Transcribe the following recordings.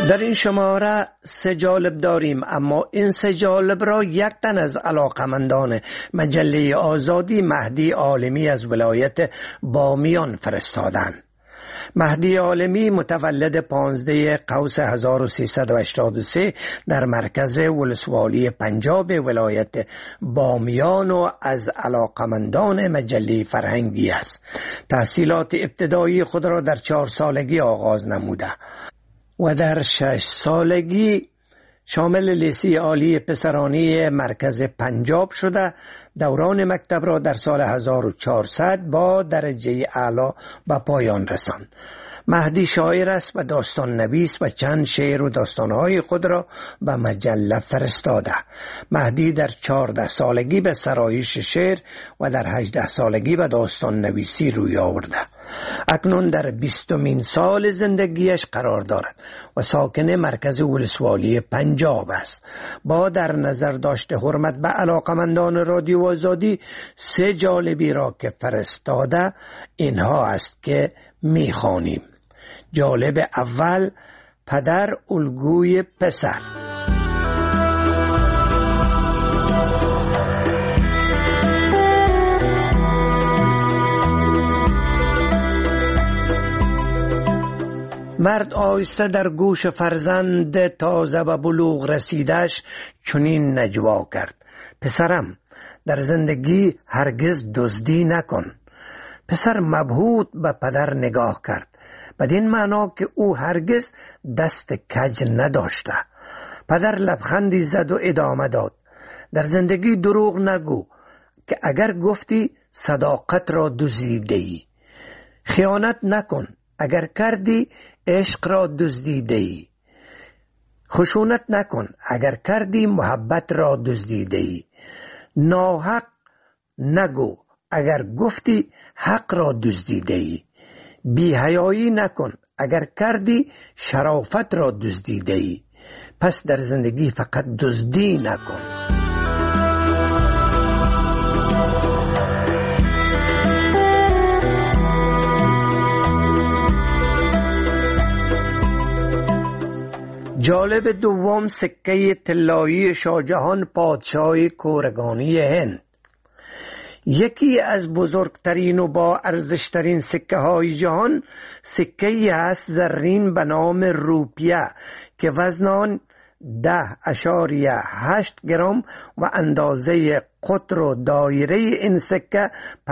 در این شماره 3 جالب داریم، اما این 3 جالب را یک تن از علاقمندان مجله آزادی، مهدی عالمی از ولایت بامیان فرستادند. مهدی عالمی متولد 15 قوس 1383 در مرکز ولسوالی پنجاب ولایت بامیان و از علاقمندان مجله فرهنگی است. تحصیلات ابتدایی خود را در 4 سالگی آغاز نموده و در 6 سالگی شامل لیسه عالی پسرانی مرکز پنجاب شده. دوران مکتب را در سال 1400 با درجه اعلی به پایان رساند. مهدی شاعر است و داستان نویس و چند شعر و داستانهای خود را به مجله فرستاده. مهدی در 14 سالگی به سرایش شعر و در 18 سالگی به داستان نویسی روی آورده. اکنون در 20مین سال زندگیش قرار دارد و ساکن مرکز ولسوالی پنجاب است. با در نظر داشته حرمت به علاقمندان رادیو آزادی 3 جالبی را که فرستاده اینها است که میخوانیم. جالب اول: پدر الگوی پسر. مرد آهسته در گوش فرزند تازه به بلوغ رسیدش چنین نجوا کرد: پسرم، در زندگی هرگز دزدی نکن. پسر مبهوت به پدر نگاه کرد، بدین معنا که او هرگز دست کج نداشته. پدر لبخندی زد و ادامه داد: در زندگی دروغ نگو که اگر گفتی صداقت را دزدیده‌ای. خیانت نکن، اگر کردی عشق را دزدیده‌ای. خشونت نکن، اگر کردی محبت را دزدیده‌ای. ناحق نگو، اگر گفتی حق را دزدیده‌ای. بی‌حیایی نکن، اگر کردی شرافت را دزدیده‌ای. پس در زندگی فقط دزدی نکن. جالب دوم: سکه طلایی شاهجهان پادشاه کورگانی هند. یکی از بزرگترین و با ارزشترین سکه های جهان سکه‌ای است زرین به نام روپیه که وزن آن 10.8 گرم و اندازه قطر و دایره این سکه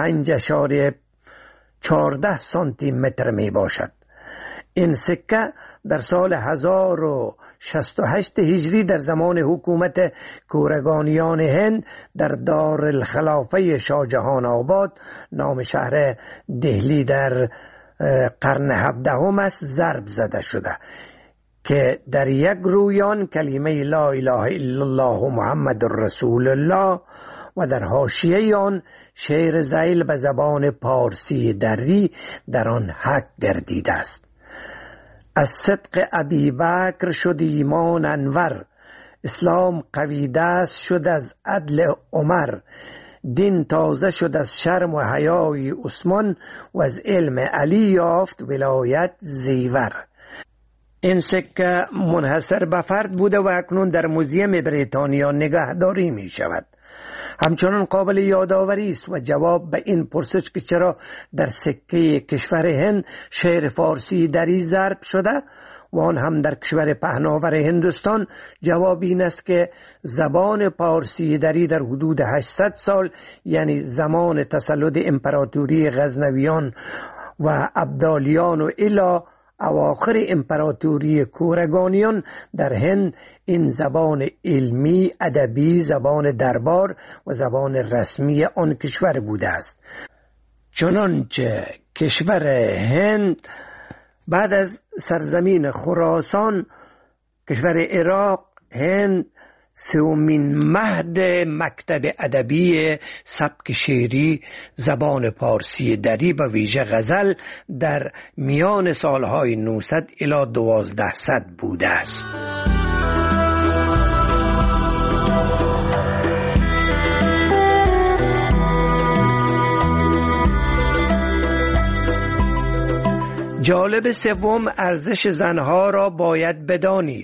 5.14 سانتی متر می باشد. این سکه در سال 1068 هجری در زمان حکومت کورگانیان هند در دارالخلافه شاهجهان آباد، نام شهر دهلی در قرن 17 است، ضرب زده شده که در یک روی آن کلمه لا اله الا الله محمد رسول الله و در حاشیه آن شعر ذیل به زبان پارسی دری در آن حک گردیده است: از صدق ابی بکر شد ایمان انور، اسلام قوی دست شد از عدل عمر، دین تازه شد از شرم و حیای عثمان و از علم علی یافت ولایت زیور. این سکه منحصر به فرد بوده و اکنون در موزیم بریتانیا نگهداری می شود. همچنان قابل یادآوری است و جواب به این پرسش که چرا در سکه کشور هند شعر فارسی دری ضرب شده و آن هم در کشور پهناور هندوستان، جواب این است که زبان پارسی دری در حدود 800 سال، یعنی زمان تسلط امپراتوری غزنویان و ابدالیان و الی اواخر امپراتوری کورگانیان در هند، این زبان علمی، ادبی، زبان دربار و زبان رسمی آن کشور بوده است. چنانچه کشور هند بعد از سرزمین خراسان، کشور عراق، هند سومین مهد مکتب ادبی سبک شعری زبان پارسی دری به ویژه غزل در میان سالهای 900 الی 1200 بوده است. جالب سوم، ارزش زنها را باید بدانید.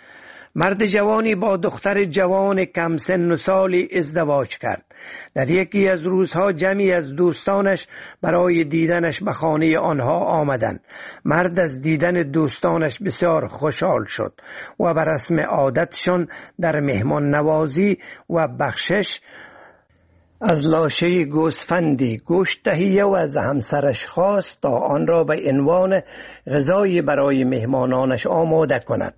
مرد جوانی با دختر جوان کم سن و سالی ازدواج کرد. در یکی از روزها جمعی از دوستانش برای دیدنش به خانه آنها آمدند. مرد از دیدن دوستانش بسیار خوشحال شد و بر رسم عادتشان در مهمان نوازی و بخشش از لاشه گوسفندی گوشت تهیه و از همسرش خواست تا آن را به عنوان غذایی برای مهمانانش آماده کند.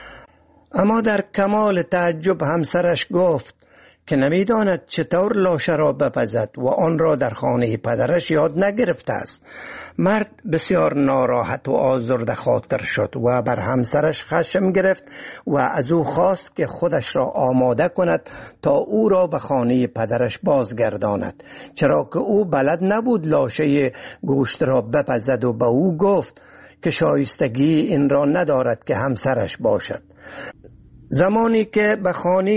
اما در کمال تعجب همسرش گفت که نمیداند چطور لاشه را بپزد و آن را در خانه پدرش یاد نگرفته است. مرد بسیار ناراحت و آزرده خاطر شد و بر همسرش خشم گرفت و از او خواست که خودش را آماده کند تا او را به خانه پدرش بازگرداند، چرا که او بلد نبود لاشه گوشت را بپزد و به او گفت که شایستگی این را ندارد که همسرش باشد. زمانی که به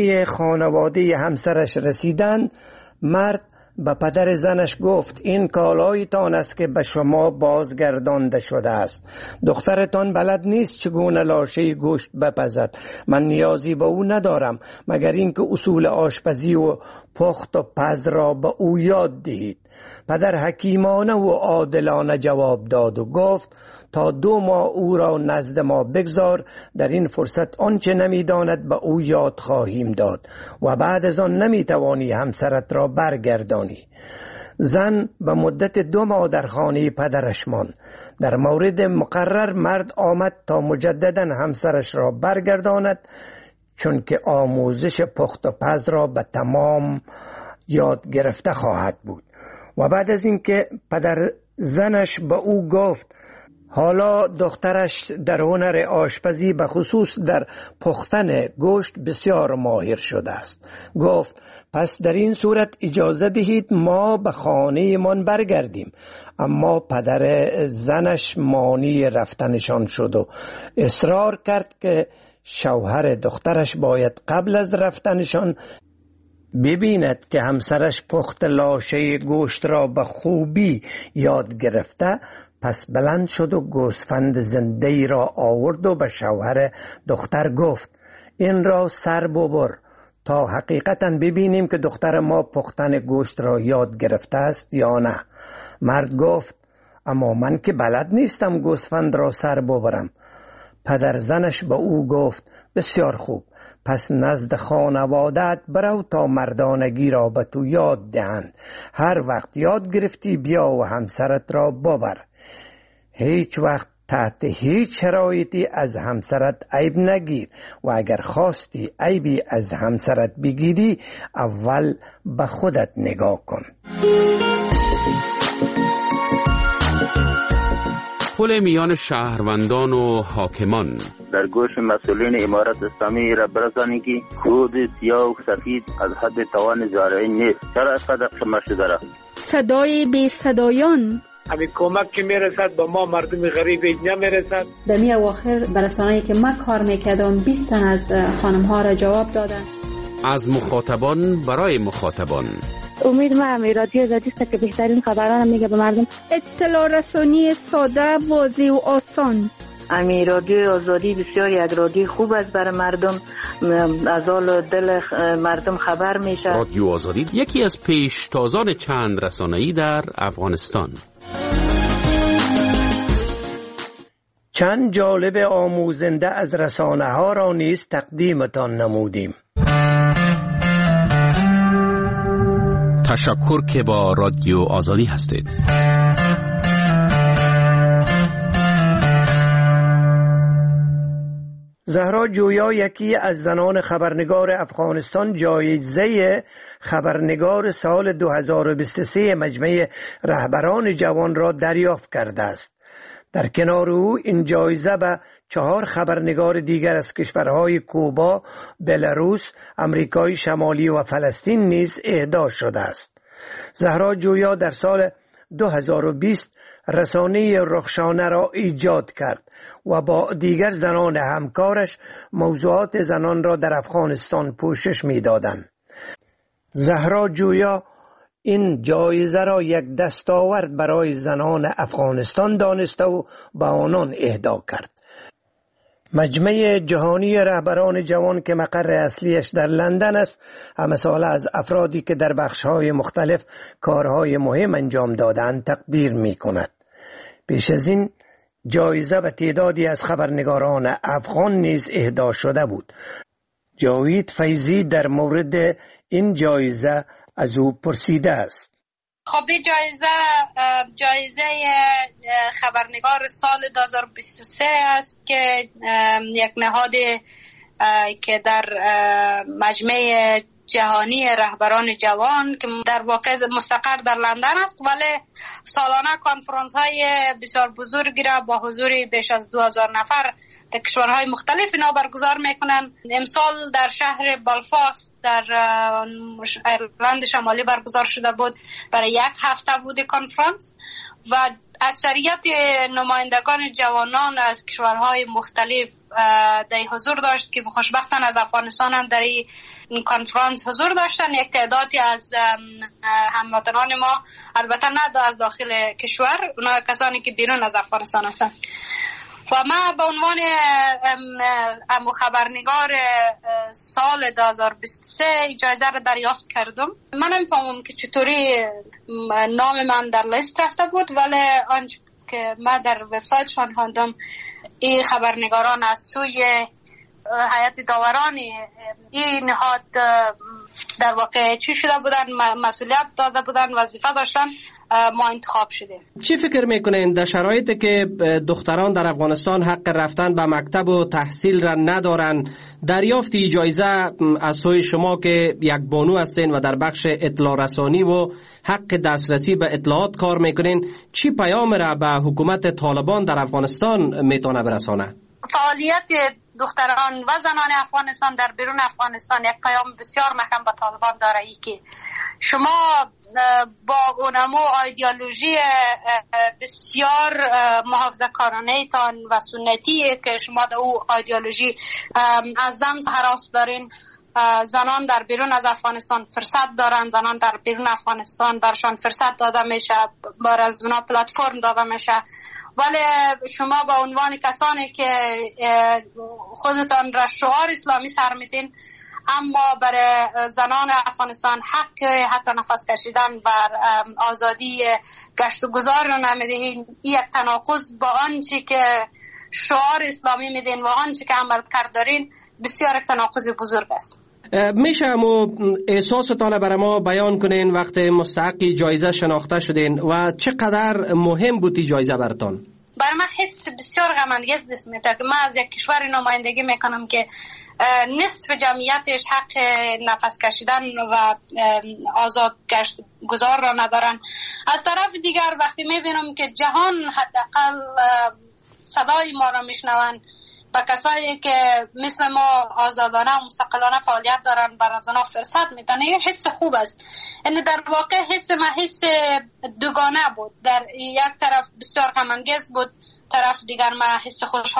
خانواده همسرش رسیدند، مرد به پدر زنش گفت این کالایتان است که به شما بازگردانده شده است. دخترتان بلد نیست چگونه لاشه گوشت بپزد. من نیازی به او ندارم مگر اینکه اصول آشپزی و پخت و پز را به او یاد دهید. پدر حکیمانه و عادلانه جواب داد و گفت تا 2 ماه او را نزد ما بگذار، در این فرصت آنچه نمیداند به او یاد خواهیم داد و بعد از آن نمیتوانی همسرت را برگردانی. زن به مدت 2 ماه در خانه پدرش ماند. در مورد مقرر مرد آمد تا مجددا همسرش را برگرداند، چون که آموزش پخت و پز را به تمام یاد گرفته خواهد بود. و بعد از اینکه پدر زنش به او گفت حالا دخترش در هنر آشپزی به خصوص در پختن گوشت بسیار ماهر شده است، گفت پس در این صورت اجازه دهید ما به خانه من برگردیم. اما پدر زنش مانی رفتنشان شد و اصرار کرد که شوهر دخترش باید قبل از رفتنشان ببیند که همسرش پخت لاشه گوشت را به خوبی یاد گرفته. پس بلند شد و گوسفند زنده ای را آورد و به شوهر دختر گفت این را سر ببر تا حقیقتا ببینیم که دختر ما پختن گوشت را یاد گرفته است یا نه. مرد گفت اما من که بلد نیستم گوسفند را سر ببرم. پدر زنش به او گفت بسیار خوب، پس نزد خانوادت برو تا مردانگی را به تو یاد دهند. هر وقت یاد گرفتی بیا و همسرت را ببر. هیچ وقت تحت هیچ شرایطی از همسرت عیب نگیر و اگر خواستی عیبی از همسرت بگیری اول به خودت نگاه کن. پل میان شهروندان و حاکمان. در گوش مسئولین امارت اسلامی را برسانید که کود سیاه و سفید از حد توان زارعین نیست. چرا اینقدر خمه شده را؟ صدای بی صدایان. همین کمک که میرسد با ما مردم غریب نمیرسد. در می اواخر برسانه‌ای که من کار میکردم 20 تن از خانم ها را جواب دادن. از مخاطبان برای مخاطبان. امید ما رادیو آزادی است که بهترین خبران میگه به مردم. اطلاع رسانی ساده، واضح و آسان. رادیو آزادی بسیار یک رادیو خوب است برای مردم، از حال دل مردم خبر میشه. رادیو آزادی یکی از پیشتازان چند رسانه‌ای در افغانستان. چند جالب آموزنده از رسانه ها را نیز تقدیمتان نمودیم. تشکر که با رادیو آزادی هستید. زهرا جویا یکی از زنان خبرنگار افغانستان جایزه خبرنگار سال 2023 مجمع رهبران جوان را دریافت کرده است. در کنار او این جایزه به 4 خبرنگار دیگر از کشورهای کوبا، بلاروس، امریکای شمالی و فلسطین نیز اهدا شده است. زهرا جویا در سال 2020 رسانه رخشانه را ایجاد کرد و با دیگر زنان همکارش موضوعات زنان را در افغانستان پوشش می‌دادند. زهرا جویا این جایزه را یک دستاورد برای زنان افغانستان دانسته و به آنان اهدا کرد. مجمع جهانی رهبران جوان که مقر اصلیش در لندن است، همه ساله از افرادی که در بخش‌های مختلف کارهای مهم انجام دادند تقدیر می‌کند. پیش از این جایزه به تعدادی از خبرنگاران افغان نیز اهدا شده بود. جاوید فیضی در مورد این جایزه از او پرسیده است. خب این جایزه خبرنگار سال 2023 است که یک نهاد که در مجمع جهانی رهبران جوان که در واقع مستقر در لندن است، ولی سالانه کنفرانس های بسیار بزرگی را با حضور بیش از 2000 نفر در کشورهای مختلف اینا برگزار میکنن. امسال در شهر بلفاست در ایرلند شمالی برگزار شده بود. برای یک هفته بود کنفرانس و اکثریت نمایندگان جوانان از کشورهای مختلف در حضور داشت که خوشبختانه از افغانستان هم در این کنفرانس حضور داشتن. یک تعدادی از هموطنان ما، البته نه از داخل کشور، اونا کسانی که بیرون از افغانستان هستند. و من به عنوان خبرنگار سال 2023 جایزه را دریافت کردم. من نمی‌فهمم که چطوری نام من در لیست رفته بود، ولی آنچه که من در وبسایتشان خواندم این خبرنگاران از سوی هیئت داوران این نهاد در واقع چی شده بودن، مسئولیت داده بودن، وظیفه داشتن، ما انتخاب شدیم. چی فکر میکنین در شرایطی که دختران در افغانستان حق رفتن به مکتب و تحصیل را ندارن، دریافتی جایزه از سوی شما که یک بانو هستین و در بخش اطلاع رسانی و حق دسترسی به اطلاعات کار میکنین، چی پیام را به حکومت طالبان در افغانستان میتونه برسانه؟ فعالیت دختران و زنان افغانستان در بیرون افغانستان یک پیام بسیار محکم به طالبان داره، ای که شما با اونمو ایدئولوژی بسیار محافظه کارانه تان و سنتی که شما در او ایدئولوژی از زن هراس دارین، زنان در بیرون از افغانستان فرصت دارن، زنان در بیرون افغانستان برشان فرصت داده میشه، بر از اونا پلتفرم داده میشه، ولی شما به عنوان کسانی که خودتان را شعار اسلامی سر میدین، اما برای زنان افغانستان حق حتی نفس کشیدن و آزادی گشت و گذار رو نمیدهین، یک تناقض با آنچه که شعار اسلامی میدین و آنچه که عمل کرد دارین بسیار تناقض بزرگ است. میشه همو احساستان برای ما بیان کنین وقت مستحقی جایزه شناخته شدین و چقدر مهم بودی جایزه براتون؟ برای من حس بسیار غم‌انگیز دست میده که من از یک کشور نمایندگی میکنم که نصف جمعیتش حق نفس کشیدن و آزاد گشت گذار را ندارن. از طرف دیگر وقتی میبینم که جهان حداقل صدای ما را میشنون و کسایی که مثل ما آزادانه و مستقلانه فعالیت دارن بر از اونا فرصت میدن، این حس خوب است. یعنی در واقع حس ما حس دوگانه بود، در یک طرف بسیار غم‌انگیز بود، طرف دیگر من حس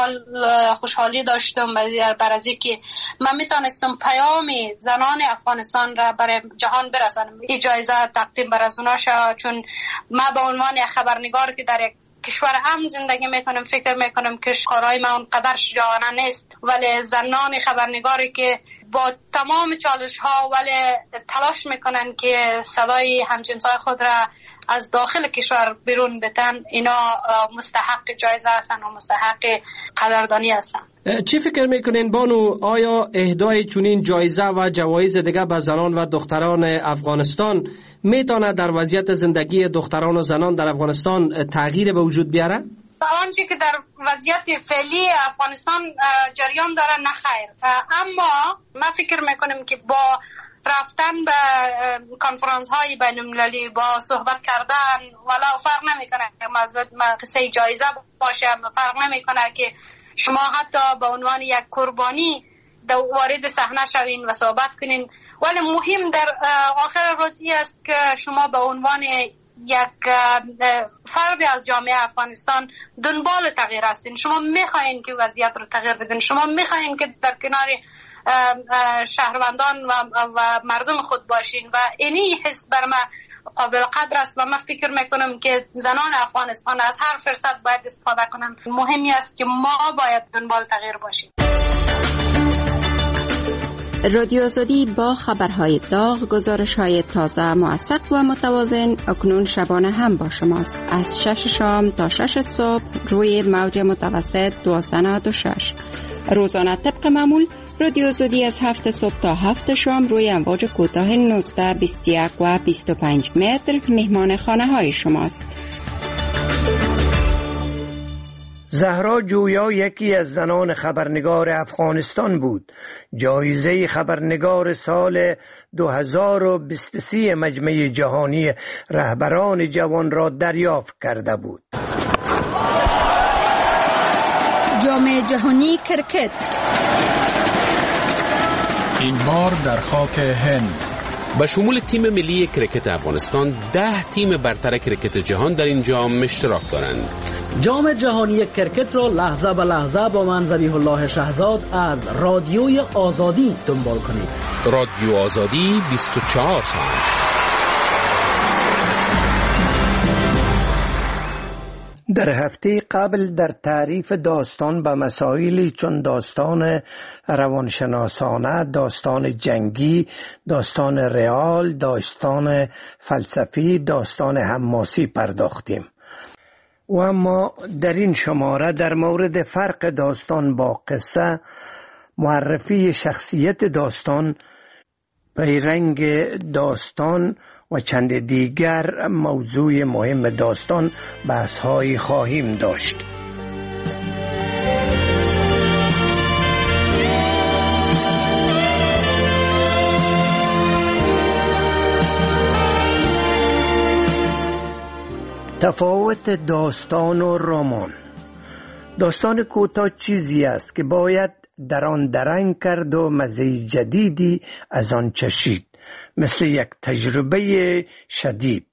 خوشحالی داشتم بر از اینکه من میتونستم پیام زنان افغانستان را برای جهان برسانم. این جایزه تقدیم بر از اونا شد، چون من به عنوان خبرنگار که در یک کشور امن زندگی میکنم فکر میکنم که کارهای من اونقدر شجاعانه نیست، ولی زنان خبرنگاری که با تمام چالش ها ولی تلاش میکنن که صدای همجنسای خود را از داخل کشور بیرون بتن، اینا مستحق جایزه هستن و مستحق قدردانی هستن. چی فکر میکنین بانو، آیا اهدای چنین جایزه و جوایز دیگه به زنان و دختران افغانستان میتونه در وضعیت زندگی دختران و زنان در افغانستان تغییر به وجود بیاره؟ آنچه که در وضعیت فعلی افغانستان جریان داره نه خیر، اما من فکر میکنم که با رفتن به کنفرانس های بین المللی، با صحبت کردن، ولی فرق نمیکنه قصه جایزه باشه، فرق نمیکنه که شما حتی به عنوان یک قربانی وارد صحنه شوین و صحبت کنین، ولی مهم در آخر روزی است که شما به عنوان یک فردی از جامعه افغانستان دنبال تغییر هستین. شما میخواین که وضعیت رو تغییر بدین، شما میخواین که در کنار شهروندان و مردم خود باشین و اینی حس بر من قابل قدر است و من فکر میکنم که زنان افغانستان از هر فرصت باید استفاده کنند. مهمی است که ما باید دنبال تغییر باشیم. رادیو آزادی با خبرهای داغ، گزارش‌های تازه، موثق و متوازن اکنون شبانه هم با شماست. از 6 شام تا 6 صبح روی موج متوسط 1296. روزانه طبق معمول رادیو آزادی از 7 صبح تا 7 شام روی امواج کوتاه 19، 21 و 25 متر مهمان خانه‌های شماست. زهرا جویا یکی از زنان خبرنگار افغانستان بود. جایزه خبرنگار سال 2023 مجمع جهانی رهبران جوان را دریافت کرده بود. جام جهانی کرکت این بار در خاک هند. به شمول تیم ملی کرکت افغانستان 10 تیم برتر کرکت جهان در این جام اشتراک دارند. جام جهانی کرکت را لحظه به لحظه با من ذبیح الله شهزاد از رادیوی آزادی دنبال کنید. رادیو آزادی 24 ساعت. در هفته قبل در تعریف داستان به مسائلی چون داستان روانشناسانه، داستان جنگی، داستان رئال، داستان فلسفی، داستان حماسی پرداختیم. و اما در این شماره در مورد فرق داستان با قصه، معرفی شخصیت داستان، پیرنگ داستان و چند دیگر موضوع مهم داستان بحث‌هایی خواهیم داشت. تفاوت داستان و رمان. داستان کوتاه چیزی است که باید در آن درنگ کرد و مزه جدیدی از آن چشید، مثل یک تجربه شدید.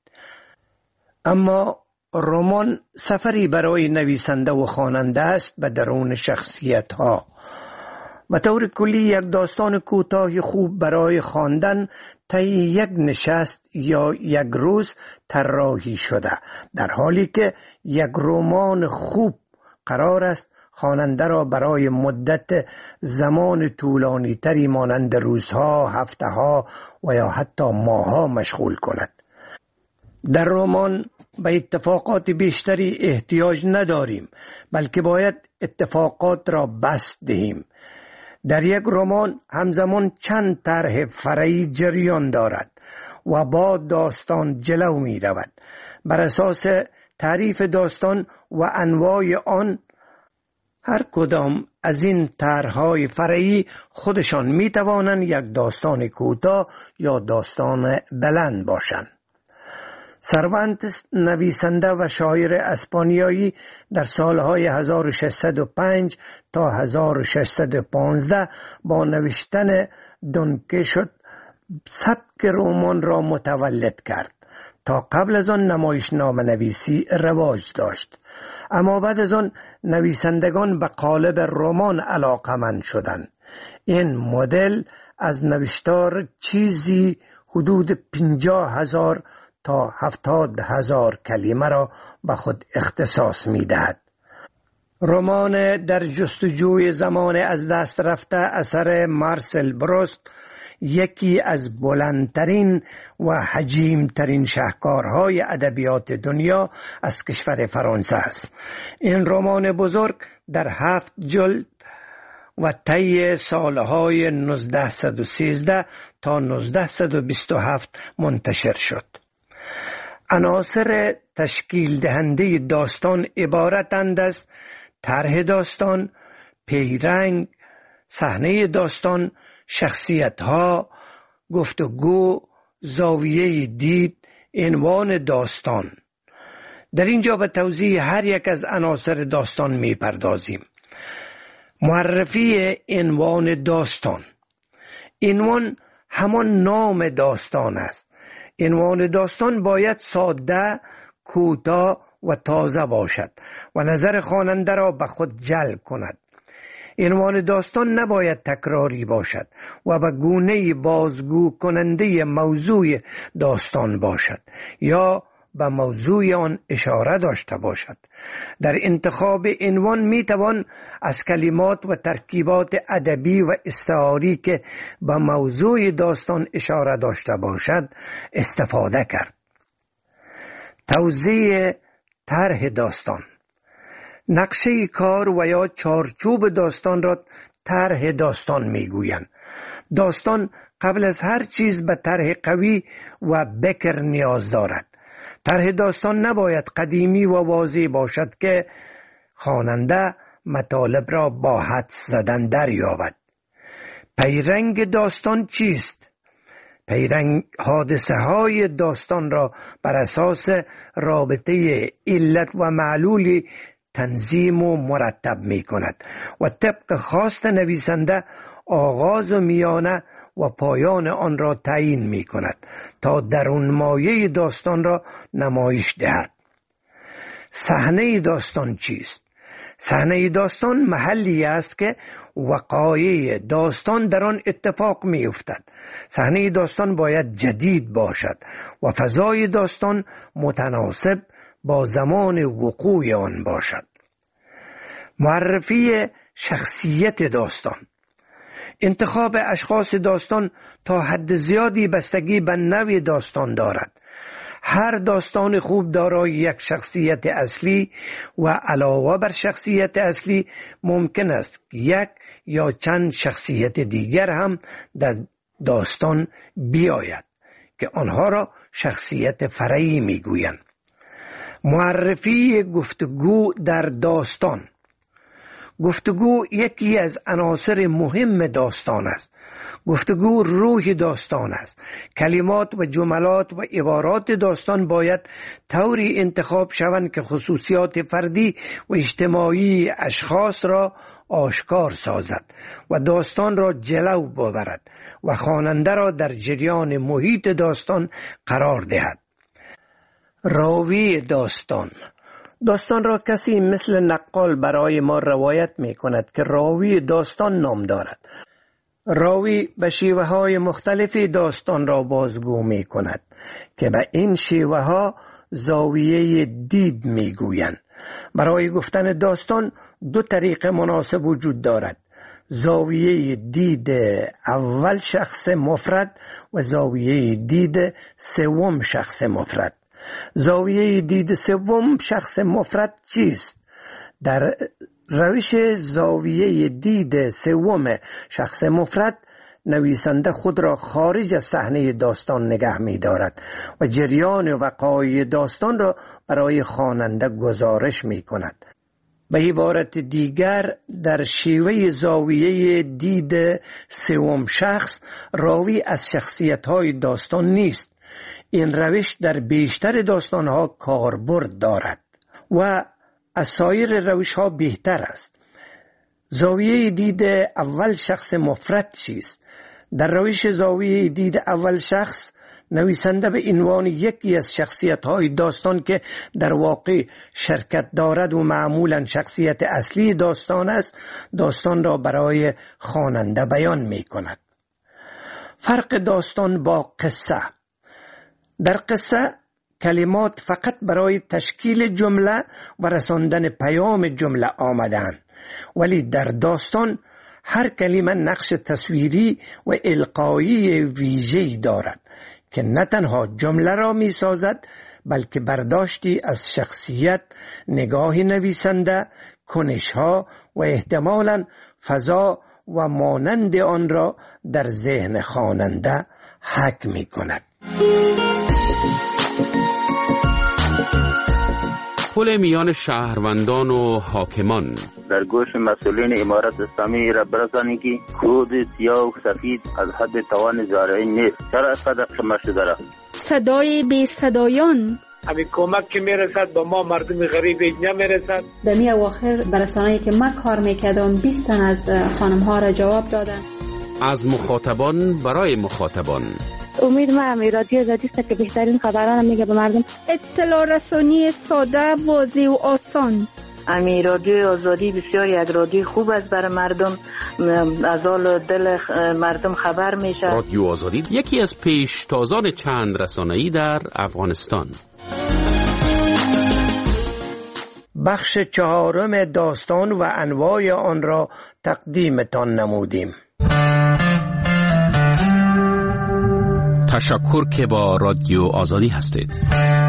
اما رمان سفری برای نویسنده و خواننده است به درون شخصیت ها. به طور کلی یک داستان کوتاه خوب برای خواندن طی یک نشست یا یک روز طراحی شده، در حالی که یک رمان خوب قرار است خواننده را برای مدت زمان طولانی تری مانند روزها، هفته‌ها و یا حتی ماه‌ها مشغول کند. در رمان به اتفاقات بیشتری احتیاج نداریم، بلکه باید اتفاقات را بسط دهیم. در یک رمان همزمان چند طرح فرعی جریان دارد و با داستان جلو می رود. بر اساس تعریف داستان و انواع آن، هر کدام از این طرح‌های فرعی خودشان می توانند یک داستان کوتاه یا داستان بلند باشند. سروانتس، نویسنده و شاعر اسپانیایی، در سالهای 1605 تا 1615 با نوشتن دون کیشوت سبک رمان را متولد کرد. تا قبل از آن نمایشنامه نویسی رواج داشت، اما بعد از آن نویسندگان به قالب رمان علاقمند شدند. این مدل از نوشتار چیزی حدود 50,000 تا 70,000 کلمه را به خود اختصاص می دهد. رمان در جستجوی زمان از دست رفته اثر مارسل بروست یکی از بلندترین و حجیمترین شاهکارهای ادبیات دنیا از کشور فرانسه است. این رمان بزرگ در 7 جلد و طی سالهای 1913 تا 1927 منتشر شد. عناصر تشکیل دهنده داستان عبارتند از طرح داستان، پیرنگ، صحنه داستان، شخصیت‌ها، گفتگو، زاویه دید، عنوان داستان. در اینجا به توضیح هر یک از عناصر داستان می‌پردازیم. معرفی عنوان داستان. عنوان همان نام داستان است. عنوان داستان باید ساده، کوتاه و تازه باشد و نظر خواننده را به خود جلب کند. عنوان داستان نباید تکراری باشد و به گونه بازگو کننده موضوع داستان باشد یا به موضوع آن اشاره داشته باشد. در انتخاب عنوان می توان از کلمات و ترکیبات ادبی و استعاری که به موضوع داستان اشاره داشته باشد استفاده کرد. توزیع طرح داستان. نقشه کار و یا چارچوب داستان را طرح داستان می گویند. داستان قبل از هر چیز به طرح قوی و بکر نیاز دارد. طرح داستان نباید قدیمی و واضح باشد که خواننده مطالب را با حدس زدن دریابد. پیرنگ داستان چیست؟ پیرنگ حادثه های داستان را بر اساس رابطه علت و معلولی تنظیم و مرتب می کند و طبق خواست نویسنده آغاز و میانه و پایان آن را تعیین می کند تا درون مایه داستان را نمایش دهد. صحنه داستان چیست؟ صحنه داستان محلی است که وقایع داستان در آن اتفاق می افتد. صحنه داستان باید جدید باشد و فضای داستان متناسب با زمان وقوع آن باشد. معرفی شخصیت داستان. انتخاب اشخاص داستان تا حد زیادی بستگی به نوع داستان دارد. هر داستان خوب دارای یک شخصیت اصلی و علاوه بر شخصیت اصلی ممکن است یک یا چند شخصیت دیگر هم در داستان بیاید که آنها را شخصیت فرعی میگویند. معرفی گفتگو در داستان. گفتگو یکی از عناصر مهم داستان است. گفتگو روح داستان است. کلمات و جملات و عبارات داستان باید طوری انتخاب شوند که خصوصیات فردی و اجتماعی اشخاص را آشکار سازد و داستان را جلو ببرد و خواننده را در جریان محیط داستان قرار دهد. راوی داستان. داستان را کسی مثل نقال برای ما روایت می کند که راوی داستان نام دارد. راوی به شیوه های مختلفی داستان را بازگو می کند که به این شیوه ها زاویه دید می گویند. برای گفتن داستان دو طریق مناسب وجود دارد: زاویه دید اول شخص مفرد و زاویه دید سوم شخص مفرد. زاویه دید سوم شخص مفرد چیست؟ در روش زاویه دید سوم شخص مفرد نویسنده خود را خارج از صحنه داستان نگه می دارد و جریان وقایع داستان را برای خواننده گزارش می کند. به عبارت دیگر در شیوه زاویه دید سوم شخص راوی از شخصیت‌های داستان نیست. این روش در بیشتر داستان‌ها کاربرد دارد و از سایر روش‌ها بهتر است. زاویه دید اول شخص مفرد چیست؟ در روش زاویه دید اول شخص نویسنده به عنوان یکی از شخصیت‌های داستان که در واقع شرکت دارد و معمولاً شخصیت اصلی داستان است، داستان را برای خواننده بیان می‌کند. فرق داستان با قصه. در قصه کلمات فقط برای تشکیل جمله و رساندن پیام جمله آمدند، ولی در داستان هر کلمه نقش تصویری و القایی ویژه‌ای دارد که نه تنها جمله را می سازد بلکه برداشتی از شخصیت، نگاه نویسنده، کنش‌ها و احتمالاً فضا و مانند آن را در ذهن خواننده حک می کند. پل میان شهروندان و حاکمان. در گوش مسئولین امارت اسلامی را برسانی که کود سیاه و سفید از حد توان زارعین نیست. چرا اینقدر کم شده است؟ صدای بی صدایان. همین کمک که میرسد به ما مردم غریب نمیرسد. در می اواخر برسانه‌ای که من کار میکردم 20 تن از خانم ها را جواب دادن. از مخاطبان برای مخاطبان. امید من رادیو آزادی است که بهترین خبران میگه به مردم. اطلاع رسانی ساده، واضح و آسان. امی رادیو آزادی بسیار یک رادیو خوب است برای مردم، از حال دل مردم خبر میشه. رادیو آزادی یکی از پیشتازان چند رسانه‌ای در افغانستان. بخش 4 داستان و انواع آن را تقدیمتان نمودیم. تشکر که با رادیو آزادی هستید.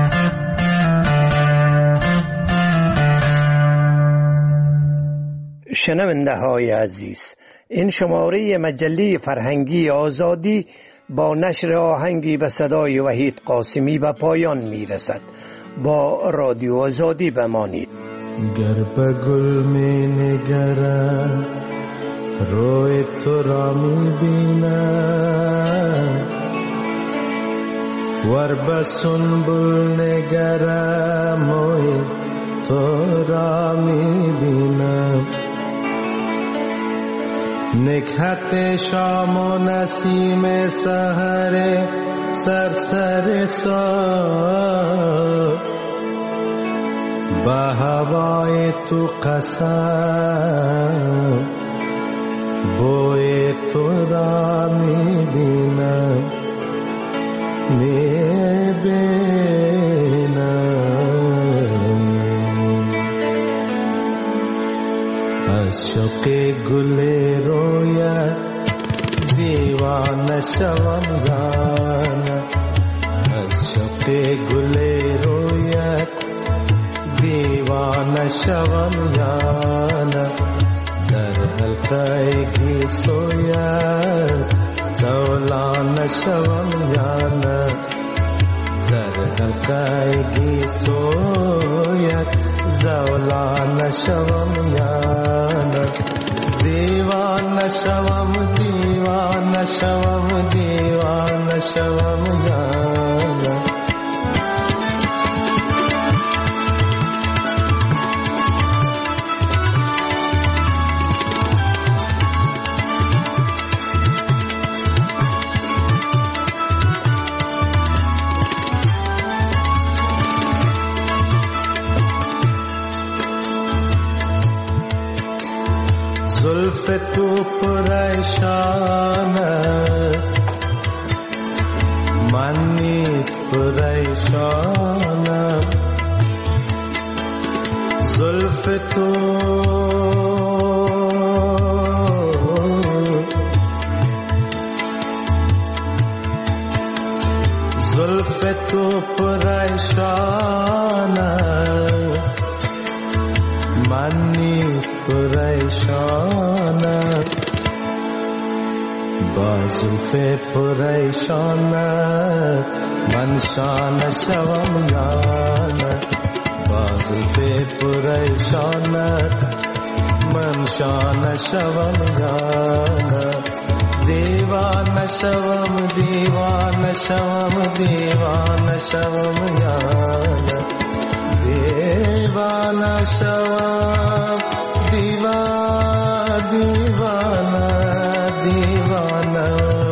شنونده های عزیز، این شماره مجله فرهنگی آزادی با نشر آهنگی به صدای وحید قاسمی به پایان می رسد. با رادیو آزادی بمانید. گر به گل می نگرم روی تو را می بینم، ور به سنبل نگرم موی تو را می بینم. نکهت شام و نسیم سحر سرسر سار، به هوای تو قسم بوی تو را می بینم، می بینم. از شوق گل رویت دیوانه شوم جانم، از شوق گل رویت دیوانه شوم جانم. در حلقه گیسویت زولانه شوم جانم، در حلقه گیسویت زولانه شوم جانم. دیوانه شوم دیوانه شوم دیوانه شوم جانم. زلف تو پریشان است من نیز پریشانم، زلف تو پریشان است من نیز پریشانم، با زلف پریشانت من شانه شوم یانه، با زلف پریشانت من شانه شوم یانه. دیوانه شوم دیوانه شوم دیوانه شوم یانه، دیوانه شوم دیوانه دیوانه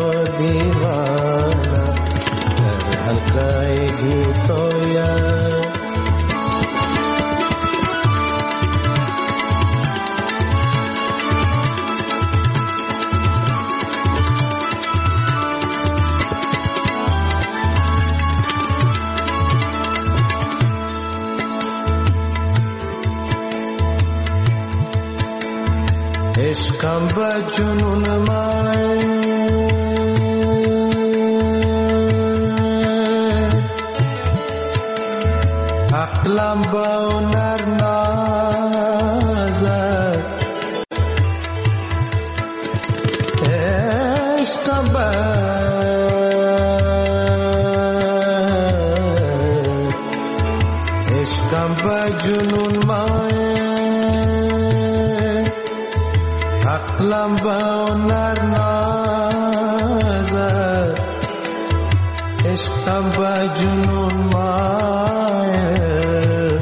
دیوانه در حلقه گیسویت. عشقم به جنون من عقلم به هنر نازد، عشقم به جنون من عقلم به هنر نازد، عشقم به جنون مایل،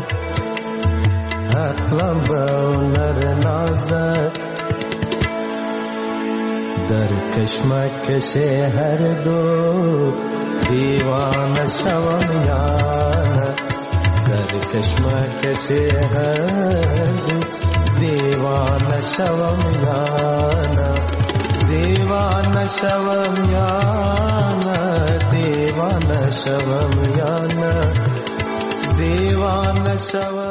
عقلم به هنر نازد. در کشمکش هر دو دیوانه شوم یانه، در کشمکش هر دیوان شوم یانا دیوان شوم یانا دیوان شوم یانا دیوان شوم